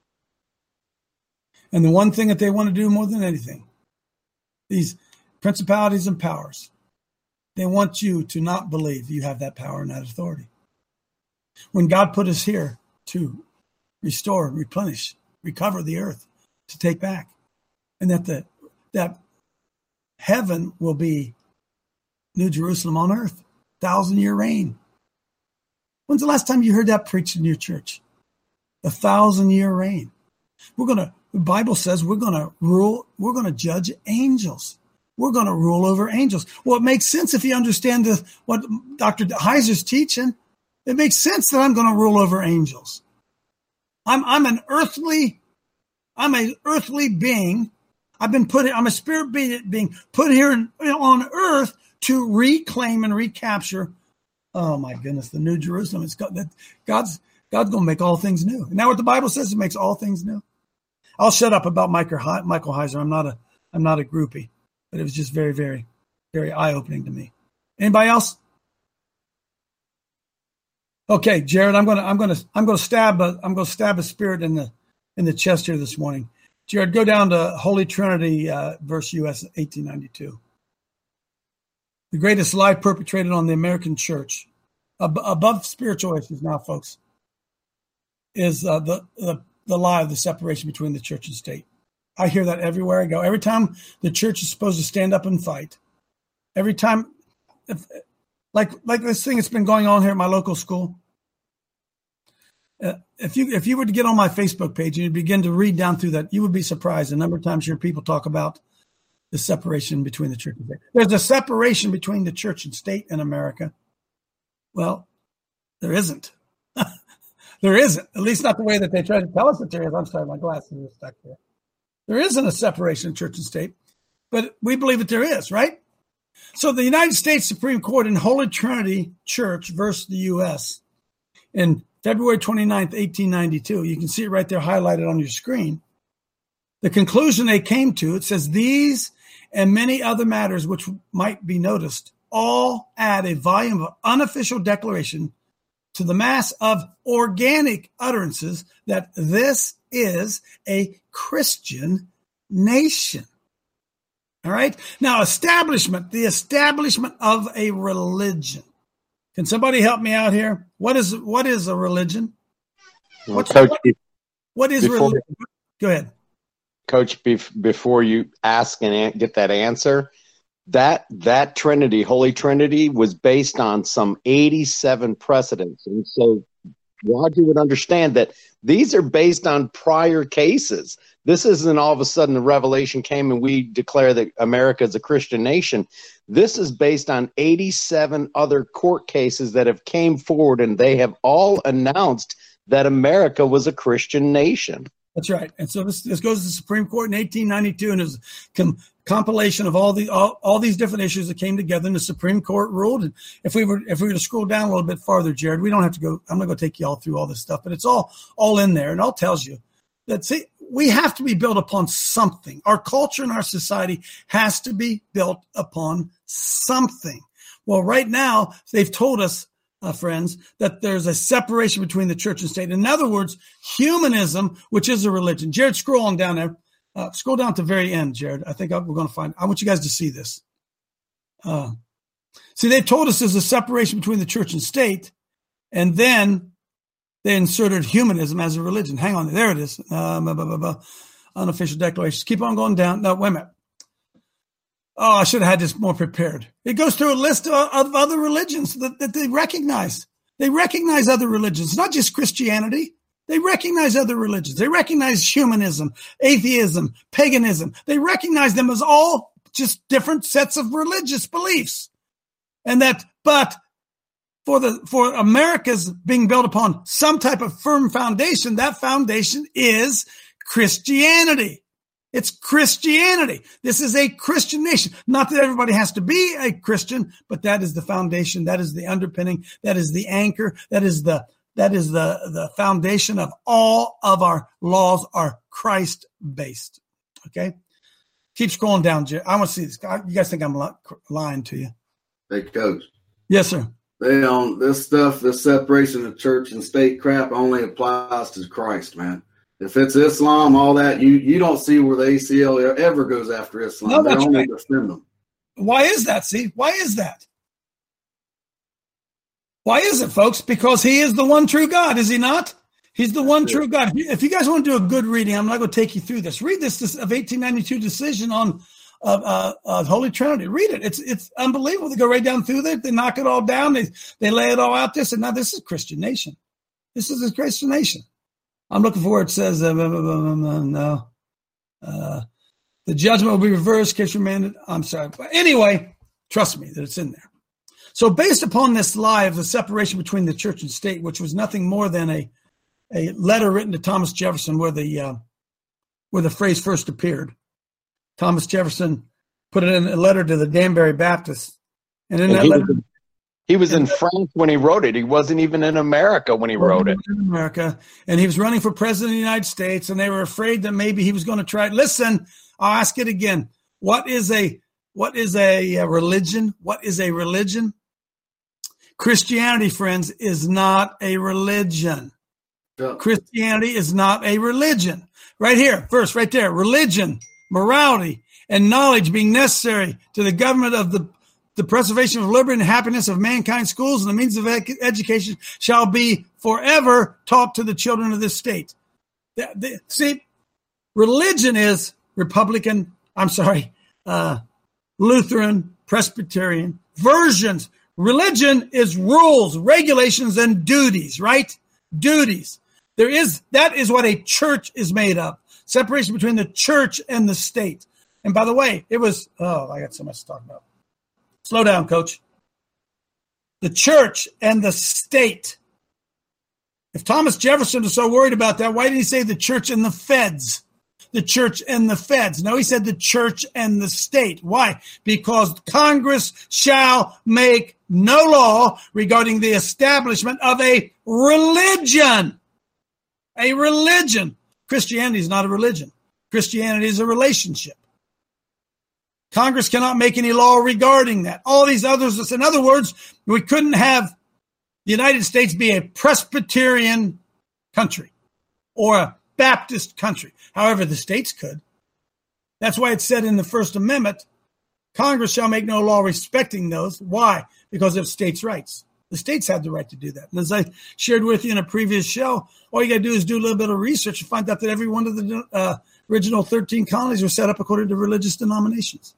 And the one thing that they want to do more than anything, these principalities and powers, they want you to not believe you have that power and that authority. When God put us here to restore, replenish, recover the earth, to take back, and that heaven will be New Jerusalem on earth, 1,000-year reign. When's the last time you heard that preached in your church? 1,000-year reign. The Bible says we're going to rule, we're going to judge angels. We're going to rule over angels. Well, it makes sense if you understand what Dr. Heiser's teaching. It makes sense that I'm going to rule over angels. I'm an earthly being. I'm a spirit being put here on earth to reclaim and recapture. Oh my goodness, the New Jerusalem. God's going to make all things new. And now what the Bible says, it makes all things new. I'll shut up about Michael Heiser. I'm not a groupie. But it was just very, very, very eye-opening to me. Anybody else? Okay, Jared, I'm gonna stab a spirit in the chest here this morning. Jared, go down to Holy Trinity, verse US 1892. The greatest lie perpetrated on the American church, above spiritual issues now, folks, is the lie of the separation between the church and state. I hear that everywhere I go. Every time the church is supposed to stand up and fight, every time, like this thing that's been going on here at my local school. If you were to get on my Facebook page and you begin to read down through that, you would be surprised the number of times here people talk about the separation between the church and state. There's a separation between the church and state in America. Well, there isn't. There isn't. At least not the way that they try to tell us that there is. I'm sorry, my glasses are stuck here. There isn't a separation of church and state, but we believe that there is, right? So the United States Supreme Court in Holy Trinity Church versus the U.S. in February 29th, 1892. You can see it right there highlighted on your screen. The conclusion they came to, it says, these and many other matters which might be noticed all add a volume of unofficial declaration to the mass of organic utterances that this is a Christian nation. All right. Now, the establishment of a religion. Can somebody help me out here? What is a religion? Coach, what is religion? Go ahead. Coach, before you ask and get that answer, that Trinity, Holy Trinity, was based on some 87 precedents. And so Roger would understand that these are based on prior cases. This isn't all of a sudden the revelation came and we declare that America is a Christian nation. This is based on 87 other court cases that have came forward, and they have all announced that America was a Christian nation. That's right. And so this goes to the Supreme Court in 1892, and it was a compilation of all these different issues that came together, and the Supreme Court ruled. And if we were to scroll down a little bit farther, Jared, we don't have to go. I'm not going to take you all through all this stuff, but it's all in there, and it all tells you that we have to be built upon something. Our culture and our society has to be built upon something. Well, right now they've told us, friends, that there's a separation between the church and state. In other words, humanism, which is a religion. Jared, scroll on down there. Scroll down to the very end, Jared. I think we're going to find. I want you guys to see this. See, they told us there's a separation between the church and state, and then they inserted humanism as a religion. Hang on. There it is. Unofficial declarations. Keep on going down. No, wait a minute. Oh, I should have had this more prepared. It goes through a list of other religions that they recognize. They recognize other religions, not just Christianity. They recognize other religions. They recognize humanism, atheism, paganism. They recognize them as all just different sets of religious beliefs. But for America's being built upon some type of firm foundation, that foundation is Christianity. It's Christianity. This is a Christian nation. Not that everybody has to be a Christian, but that is the foundation. That is the underpinning. That is the anchor. That is the foundation of all of our laws are Christ-based. Okay? Keep scrolling down, Jerry. I want to see this. You guys think I'm lying to you? Hey, Coach. Yes, sir. This stuff, this separation of church and state crap only applies to Christ, man. If it's Islam, all that, you don't see where the ACL ever goes after Islam. No, they only right. defend them. Why is that? See, why is that? Why is it, folks? Because he is the one true God, is he not? He's the one true God. If you guys want to do a good reading, I'm not going to take you through this. Read this of 1892 decision on Holy Trinity. Read it. It's unbelievable. They go right down through there. They knock it all down. They lay it all out there. And now this is a Christian nation. This is a Christian nation. I'm looking for where it says, the judgment will be reversed, case remanded. I'm sorry. But anyway, trust me that it's in there. So based upon this lie of the separation between the church and state, which was nothing more than a letter written to Thomas Jefferson where the phrase first appeared. Thomas Jefferson put it in a letter to the Danbury Baptists. And in that letter... He was in France when he wrote it. He wasn't even in America when he wrote it. In America, and he was running for president of the United States, and they were afraid that maybe he was going to try. Listen, I'll ask it again. What is a religion? What is a religion? Christianity, friends, is not a religion. Yeah. Christianity is not a religion. Right here, verse right there. Religion, morality, and knowledge being necessary to the government of the preservation of liberty and happiness of mankind, schools and the means of education shall be forever taught to the children of this state. See, religion is Lutheran, Presbyterian, versions. Religion is rules, regulations, and duties, right? Duties. That is what a church is made of. Separation between the church and the state. And by the way, I got so much to talk about. Slow down, Coach. The church and the state. If Thomas Jefferson was so worried about that, why did he say the church and the feds? the church and the feds. No, he said the church and the state. Why? Because Congress shall make no law regarding the establishment of a religion. A religion. Christianity is not a religion. Christianity is a relationship. Congress cannot make any law regarding that. All these others, in other words, we couldn't have the United States be a Presbyterian country or a Baptist country. However, the states could. That's why it said in the First Amendment, Congress shall make no law respecting those. Why? Because of states' rights. The states have the right to do that. And as I shared with you in a previous show, all you got to do is do a little bit of research and find out that every one of the original 13 colonies were set up according to religious denominations.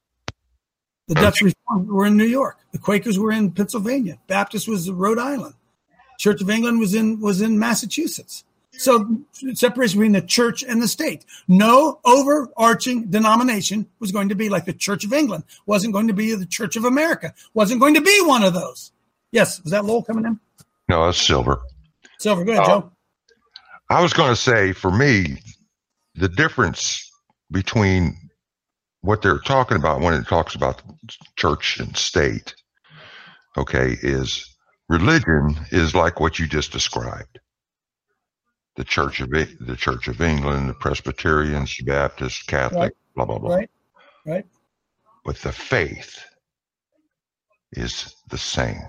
The Dutch Reformed were in New York. The Quakers were in Pennsylvania. Baptist was Rhode Island. Church of England was in Massachusetts. So separation between the church and the state. No overarching denomination was going to be like the Church of England. Wasn't going to be the Church of America. Wasn't going to be one of those. Yes, was that Lowell coming in? No, that's Silver. Silver, go ahead, Joe. I was going to say, for me, the difference between what they're talking about when it talks about church and state, okay, is religion is like what you just described. The Church of England, the Presbyterians, Baptists, Catholic, right. Blah, blah, blah. Right. But the faith is the same.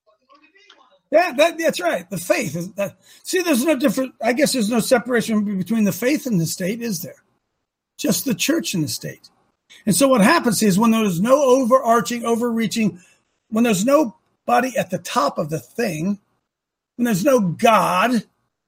Yeah, that's right. The faith is that. See, there's no different. I guess there's no separation between the faith and the state, is there? Just the church and the state. And so what happens is when there's no overreaching, when there's nobody at the top of the thing, when there's no God,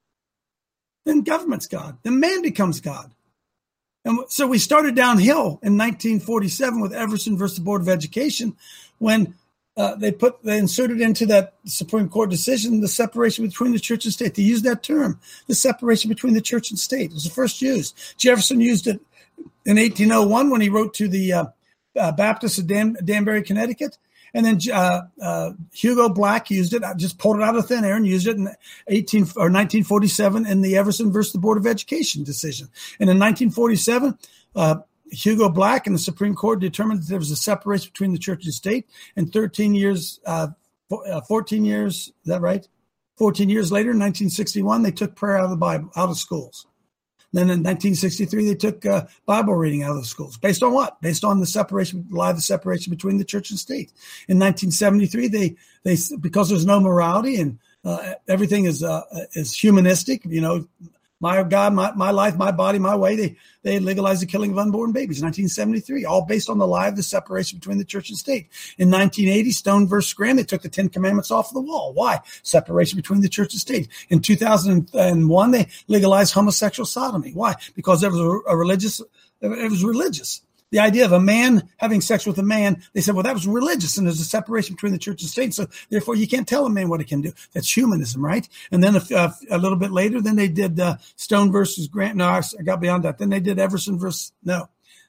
then government's God. Then man becomes God. And so we started downhill in 1947 with Everson versus the Board of Education when they inserted into that Supreme Court decision the separation between the church and state. They used that term, the separation between the church and state. It was the first used. Jefferson used it in 1801 when he wrote to the Baptists of Danbury, Connecticut. And then Hugo Black used it. I just pulled it out of thin air and used it in 1947 in the Everson versus the Board of Education decision. And in 1947, Hugo Black and the Supreme Court determined that there was a separation between the church and state. And 14 years later, in 1961, they took prayer out of the Bible, out of schools. Then in 1963, they took Bible reading out of the schools. Based on what? Based on the separation between the church and state. In 1973, they because there's no morality and everything is humanistic. You know, my God, my life, my body, my way. They legalized the killing of unborn babies. 1973, all based on the lie of the separation between the church and state. In 1980, Stone versus Graham, they took the 10 Commandments off the wall. Why? Separation between the church and state. In 2001, they legalized homosexual sodomy. Why? Because there was it was religious. The idea of a man having sex with a man, they said, well, that was religious, and there's a separation between the church and state, so therefore you can't tell a man what he can do. That's humanism, right? And then a little bit later, then they did Stone versus Grant. No, I got beyond that. Then they did Everson versus, the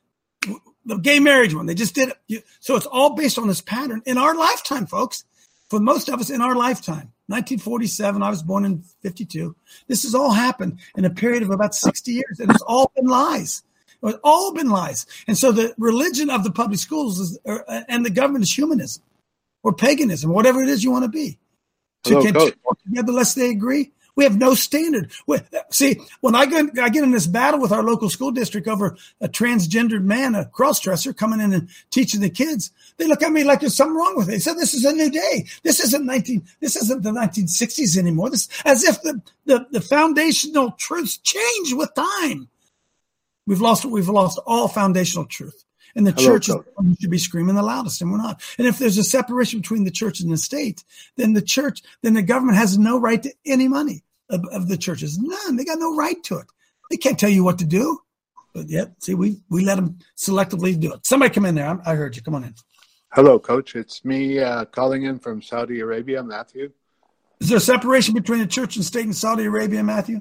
gay marriage one. They just did it. So it's all based on this pattern in our lifetime, folks. For most of us in our lifetime. 1947, I was born in 52. This has all happened in a period of about 60 years, and it's all been lies. It's all been lies. And so the religion of the public schools and the government is humanism or paganism, whatever it is you want to be. So can two work together lest they agree? We have no standard. See, when I get in this battle with our local school district over a transgendered man, a cross-dresser, coming in and teaching the kids, they look at me like there's something wrong with it. They said, this is a new day. This isn't the 1960s anymore. This as if the foundational truths change with time. We've lost all foundational truth. And the church is the one who should be screaming the loudest, and we're not. And if there's a separation between the church and the state, then the government has no right to any money of the churches. None. They got no right to it. They can't tell you what to do. But yet, see, we let them selectively do it. Somebody come in there. I heard you. Come on in. Hello, Coach. It's me calling in from Saudi Arabia, Matthew. Is there a separation between the church and state in Saudi Arabia, Matthew?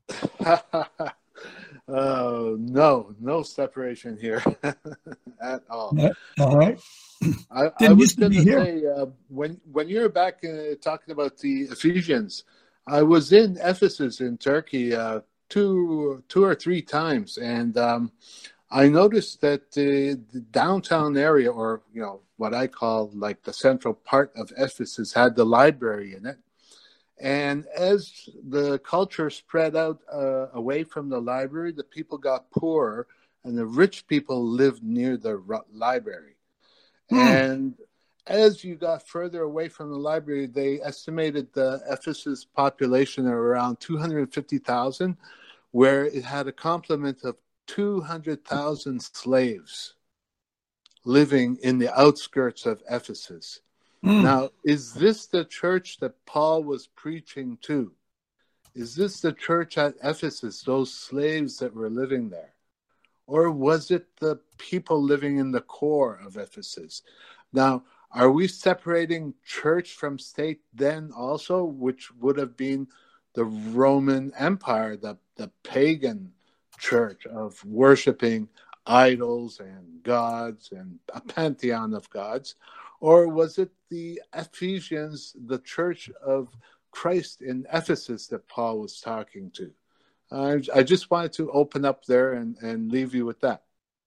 No separation here at all. All right. I was going to say, when you're back talking about the Ephesians, I was in Ephesus in Turkey two or three times, and I noticed that the downtown area, or what I call like the central part of Ephesus, had the library in it. And as the culture spread out away from the library, the people got poorer, and the rich people lived near the library. And as you got further away from the library, they estimated the Ephesus population at around 250,000, where it had a complement of 200,000 slaves living in the outskirts of Ephesus. Now, is this the church that Paul was preaching to? Is this the church at Ephesus, those slaves that were living there? Or was it the people living in the core of Ephesus? Now, are we separating church from state then also, which would have been the Roman Empire, the pagan church of worshiping idols and gods and a pantheon of gods? Or was it the Ephesians, the church of Christ in Ephesus that Paul was talking to? I just wanted to open up there and leave you with that.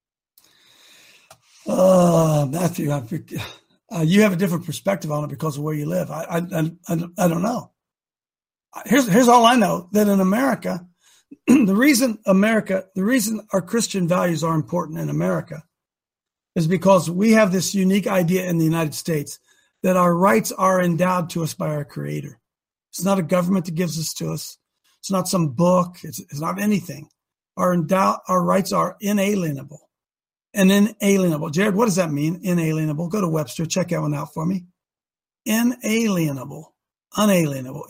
Matthew, you have a different perspective on it because of where you live. I don't know. Here's all I know, that in America, the reason our Christian values are important in America is because we have this unique idea in the United States that our rights are endowed to us by our Creator. It's not a government that gives this to us. It's not some book. It's not anything. Our rights are inalienable. And inalienable. Jared, what does that mean? Inalienable. Go to Webster. Check that one out for me. Inalienable. Unalienable.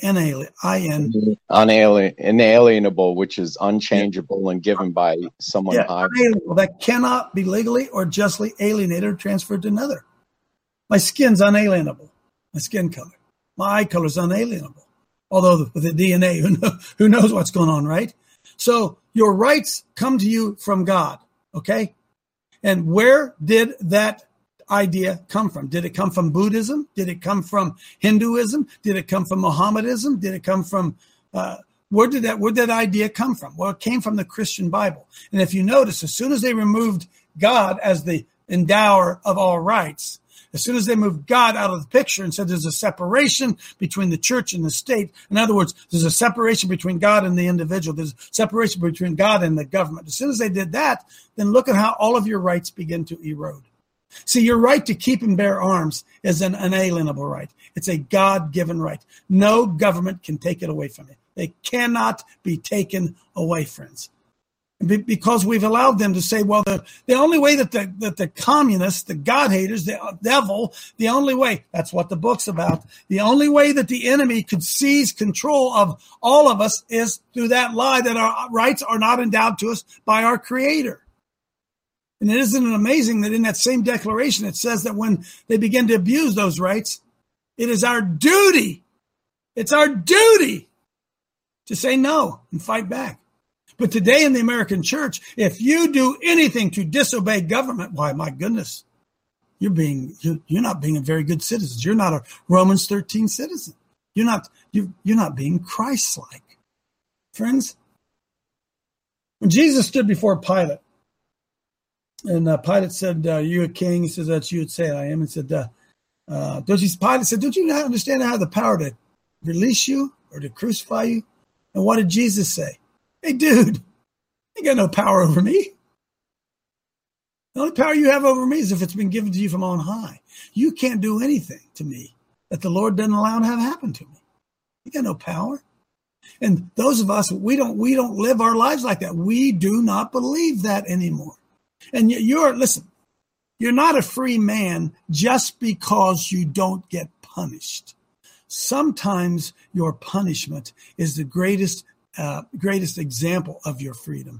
Inalienable, which is unchangeable and given by someone high. Unalienable. That cannot be legally or justly alienated or transferred to another. My skin's unalienable. My skin color. My eye color is unalienable. Although with the DNA, who knows what's going on, right? So your rights come to you from God, okay? And where did that idea come from? Did it come from Buddhism? Did it come from Hinduism? Did it come from Mohammedanism? Did it come from where did that idea come from? Well, it came from the Christian Bible. And if you notice, as soon as they removed God as the endower of all rights, as soon as they moved God out of the picture and said there's a separation between the church and the state, in other words, there's a separation between God and the individual, there's a separation between God and the government. As soon as they did that, then look at how all of your rights begin to erode. See, your right to keep and bear arms is an unalienable right. It's a God-given right. No government can take it away from you. They cannot be taken away, friends. Because we've allowed them to say, well, the only way that the communists, the God haters, the devil, the only way, that's what the book's about, the only way that the enemy could seize control of all of us is through that lie that our rights are not endowed to us by our Creator. And isn't it amazing that in that same declaration it says that when they begin to abuse those rights, it is our duty, it's our duty to say no and fight back. But today in the American church, if you do anything to disobey government, why, my goodness, you're not being a very good citizen. You're not a Romans 13 citizen. You're not being Christ-like. Friends, when Jesus stood before Pilate, and Pilate said, "Are you a king?" He says, "That's you would say I am." And said, Pilate said, "Don't you not understand I have the power to release you or to crucify you?" And what did Jesus say? "Hey, dude, you got no power over me. The only power you have over me is if it's been given to you from on high. You can't do anything to me that the Lord doesn't allow to have happen to me. You got no power." And those of us, we don't live our lives like that. We do not believe that anymore. And you're not a free man just because you don't get punished. Sometimes your punishment is the greatest example of your freedom.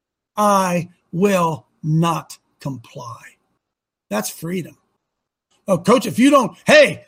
I will not comply. That's freedom. Oh, coach, if you don't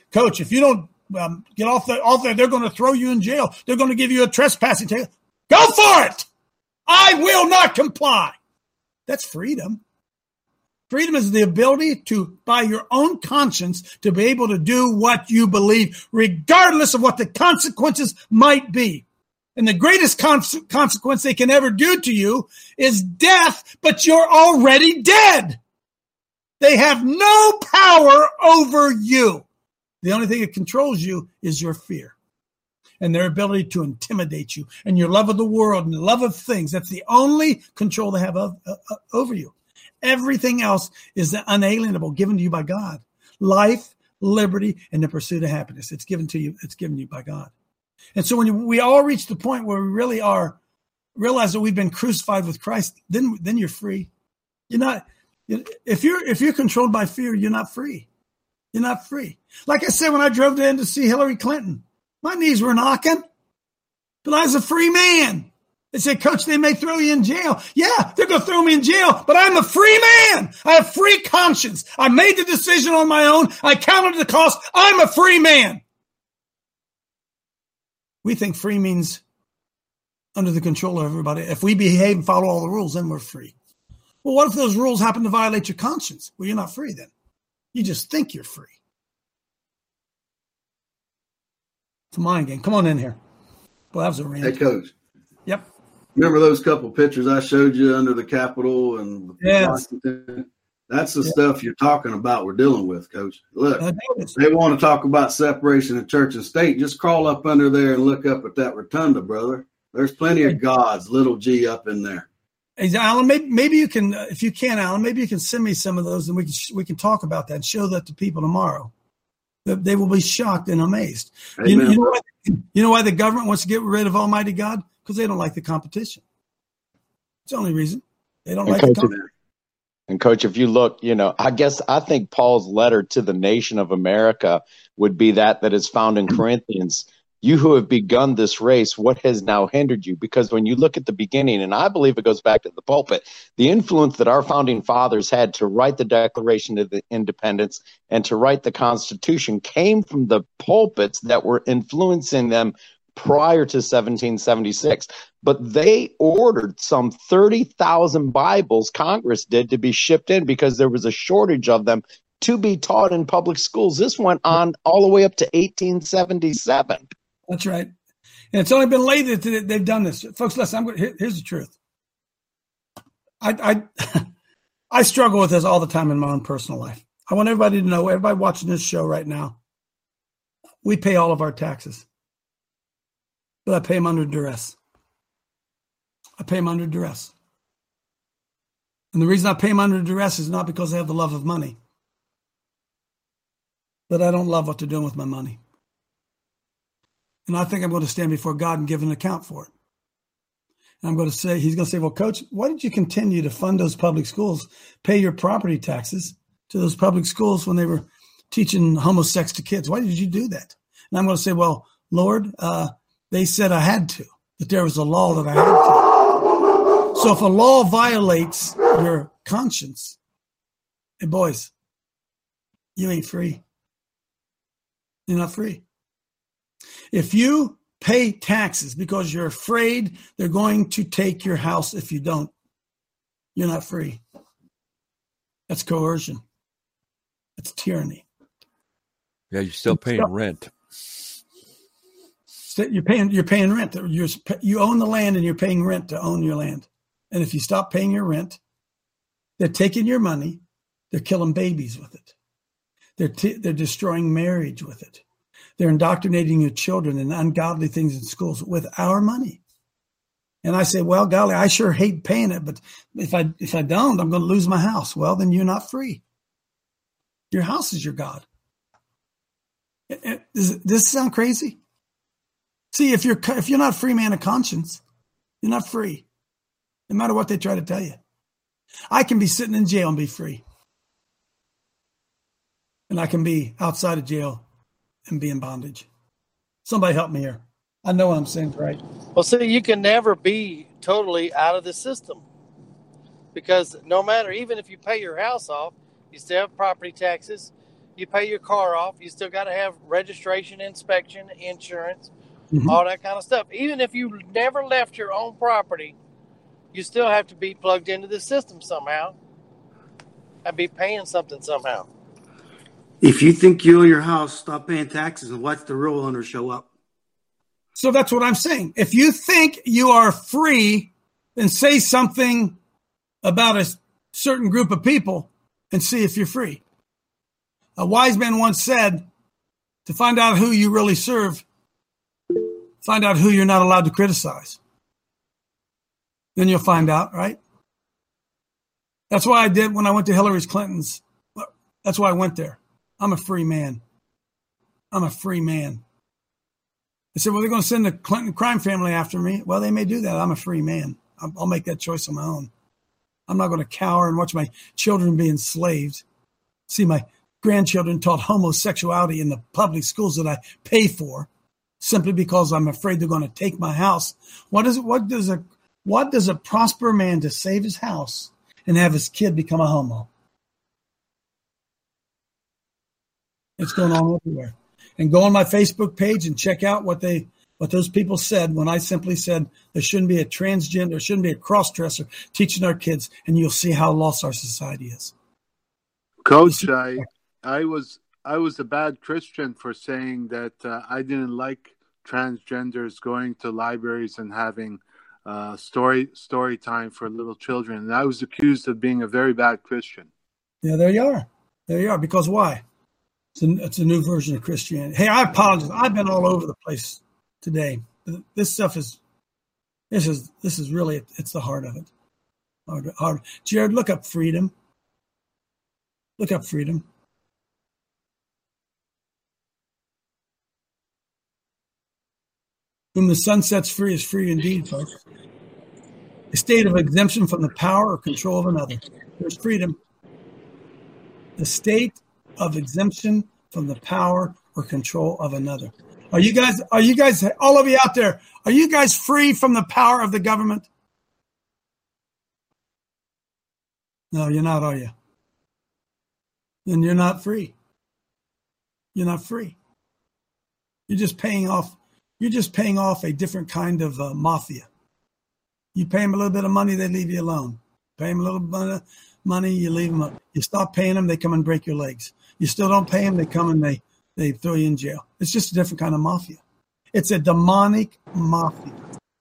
get off there, they're going to throw you in jail. They're going to give you a trespassing ticket. Go for it. I will not comply. That's freedom. Freedom is the ability to, by your own conscience, to be able to do what you believe, regardless of what the consequences might be. And the greatest consequence they can ever do to you is death, but you're already dead. They have no power over you. The only thing that controls you is your fear and their ability to intimidate you and your love of the world and the love of things. That's the only control they have over you. Everything else is unalienable, given to you by God. Life, liberty, and the pursuit of happiness. It's given to you. It's given you by God. And so when we all reach the point where we really realize that we've been crucified with Christ, then you're free. You're not. If you're controlled by fear, you're not free. You're not free. Like I said, when I drove in to see Hillary Clinton, my knees were knocking, but I was a free man. They said, Coach, they may throw you in jail. Yeah, they're going to throw me in jail, but I'm a free man. I have free conscience. I made the decision on my own. I counted the cost. I'm a free man. We think free means under the control of everybody. If we behave and follow all the rules, then we're free. Well, what if those rules happen to violate your conscience? Well, you're not free then. You just think you're free. It's a mind game. Come on in here. Well, that was a rant. Hey, Coach. Yep. Remember those couple pictures I showed you under the Capitol and Washington? That's the stuff you're talking about we're dealing with, Coach. Look, they want to talk about separation of church and state. Just crawl up under there and look up at that rotunda, brother. There's plenty of gods, little g, up in there. Hey, Alan, maybe you can, if you can, Alan, maybe you can send me some of those and we can talk about that and show that to people tomorrow. They will be shocked and amazed. You know why the government wants to get rid of Almighty God? Because they don't like the competition. It's the only reason. They don't like the competition. And Coach, if you look, I think Paul's letter to the nation of America would be that is found in Corinthians. You who have begun this race, what has now hindered you? Because when you look at the beginning, and I believe it goes back to the pulpit, the influence that our founding fathers had to write the Declaration of Independence and to write the Constitution came from the pulpits that were influencing them prior to 1776. But they ordered some 30,000 Bibles, Congress did, to be shipped in because there was a shortage of them to be taught in public schools. This went on all the way up to 1877. That's right. And it's only been lately that they've done this. Folks, listen, here's the truth. I struggle with this all the time in my own personal life. I want everybody to know, everybody watching this show right now, we pay all of our taxes. But I pay them under duress. I pay them under duress. And the reason I pay them under duress is not because I have the love of money, but I don't love what they're doing with my money. And I think I'm going to stand before God and give an account for it. And I'm going to say, he's going to say, well, Coach, why did you continue to fund those public schools, pay your property taxes to those public schools when they were teaching homosex to kids? Why did you do that? And I'm going to say, well, Lord, they said I had to, that there was a law that I had to. So if a law violates your conscience, hey, boys, you ain't free. You're not free. If you pay taxes because you're afraid they're going to take your house if you don't, you're not free. That's coercion. That's tyranny. Yeah, you're still paying rent. You're paying rent. You own the land and you're paying rent to own your land. And if you stop paying your rent, they're taking your money. They're killing babies with it. They're destroying marriage with it. They're indoctrinating your children in ungodly things in schools with our money. And I say, well, golly, I sure hate paying it, but if I don't, I'm going to lose my house. Well, then you're not free. Your house is your God. Does this sound crazy? See, if you're not a free man of conscience, you're not free. No matter what they try to tell you. I can be sitting in jail and be free. And I can be outside of jail and be in bondage. Somebody help me here. I know what I'm saying, right? Well, see, you can never be totally out of the system. Because no matter, even if you pay your house off, you still have property taxes. You pay your car off. You still got to have registration, inspection, insurance, all that kind of stuff. Even if you never left your own property, you still have to be plugged into the system somehow and be paying something somehow. If you think you own your house, stop paying taxes and watch the real owners show up. So that's what I'm saying. If you think you are free, then say something about a certain group of people and see if you're free. A wise man once said, to find out who you really serve, find out who you're not allowed to criticize. Then you'll find out, right? That's why I did when I went to Hillary Clinton's. That's why I went there. I'm a free man. I'm a free man. They said, well, they're going to send the Clinton crime family after me. Well, they may do that. I'm a free man. I'll make that choice on my own. I'm not going to cower and watch my children be enslaved. See my grandchildren taught homosexuality in the public schools that I pay for simply because I'm afraid they're going to take my house. What does a prosper man to save his house and have his kid become a homo? It's going on everywhere. And go on my Facebook page and check out what those people said when I simply said there shouldn't be a transgender, there shouldn't be a cross-dresser teaching our kids, and you'll see how lost our society is. Coach, I was a bad Christian for saying that I didn't like transgenders going to libraries and having story time for little children. And I was accused of being a very bad Christian. Yeah, there you are. There you are. Because why? It's a new version of Christianity. Hey, I apologize. I've been all over the place today. This stuff is really, it's the heart of it. Hard. Jared, look up freedom. Look up freedom. Whom the sun sets free is free indeed, folks. A state of exemption from the power or control of another. There's freedom. The state of exemption from the power or control of another. Are you guys, all of you out there, are you guys free from the power of the government? No, you're not, are you? Then you're not free. You're not free. You're just paying off a different kind of mafia. You pay them a little bit of money, they leave you alone. Pay them a little bit of money, you leave them up. You stop paying them, they come and break your legs. You still don't pay them, they come and they throw you in jail. It's just a different kind of mafia. It's a demonic mafia.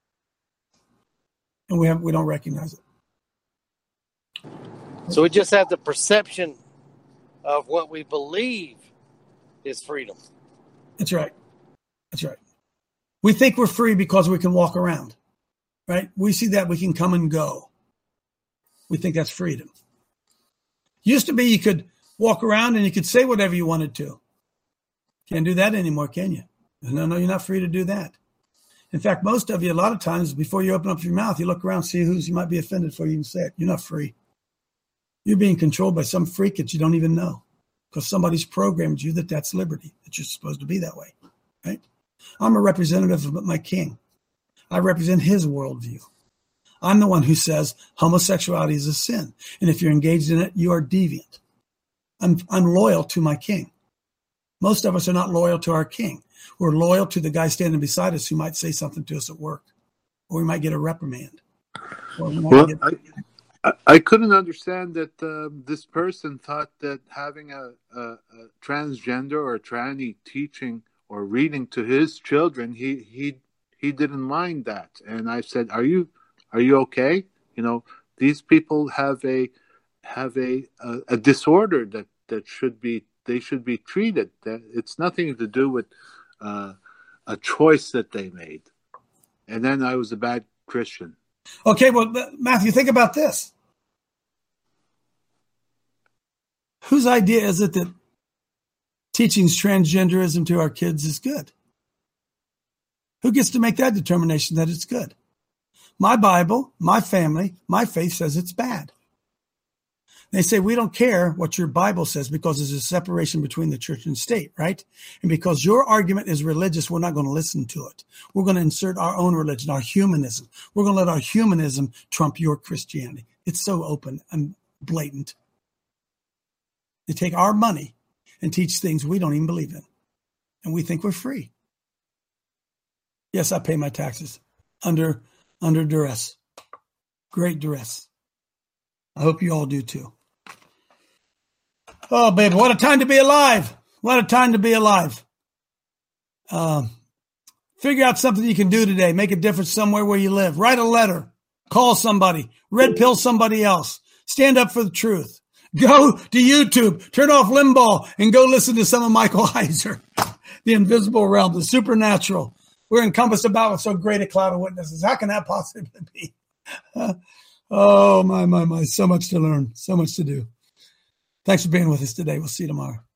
And we don't recognize it. So we just have the perception of what we believe is freedom. That's right. That's right. We think we're free because we can walk around, right? We see that we can come and go. We think that's freedom. Used to be you could walk around and you could say whatever you wanted to. Can't do that anymore, can you? No, you're not free to do that. In fact, most of you, a lot of times, before you open up your mouth, you look around, see who's you might be offended for you can say it. You're not free. You're being controlled by some freak that you don't even know because somebody's programmed you that that's liberty, that you're supposed to be that way, right? I'm a representative of my king. I represent his worldview. I'm the one who says homosexuality is a sin. And if you're engaged in it, you are deviant. I'm loyal to my king. Most of us are not loyal to our king. We're loyal to the guy standing beside us who might say something to us at work, or we might get a reprimand. I couldn't understand that this person thought that having a transgender or tranny teaching or reading to his children, he didn't mind that. And I said, "Are you okay? You know, these people have a disorder that should be treated. That it's nothing to do with a choice that they made." And then I was a bad Christian. Okay, well, Matthew, think about this. Whose idea is it that teaching transgenderism to our kids is good? Who gets to make that determination that it's good? My Bible, my family, my faith says it's bad. They say, we don't care what your Bible says because there's a separation between the church and state, right? And because your argument is religious, we're not going to listen to it. We're going to insert our own religion, our humanism. We're going to let our humanism trump your Christianity. It's so open and blatant. They take our money and teach things we don't even believe in. And we think we're free. Yes, I pay my taxes under duress. Great duress. I hope you all do too. Oh, baby, what a time to be alive. What a time to be alive. Figure out something you can do today. Make a difference somewhere where you live. Write a letter. Call somebody. Red pill somebody else. Stand up for the truth. Go to YouTube. Turn off Limbaugh and go listen to some of Michael Heiser. The invisible realm, the supernatural. We're encompassed about with so great a cloud of witnesses. How can that possibly be? Oh, my. So much to learn. So much to do. Thanks for being with us today. We'll see you tomorrow.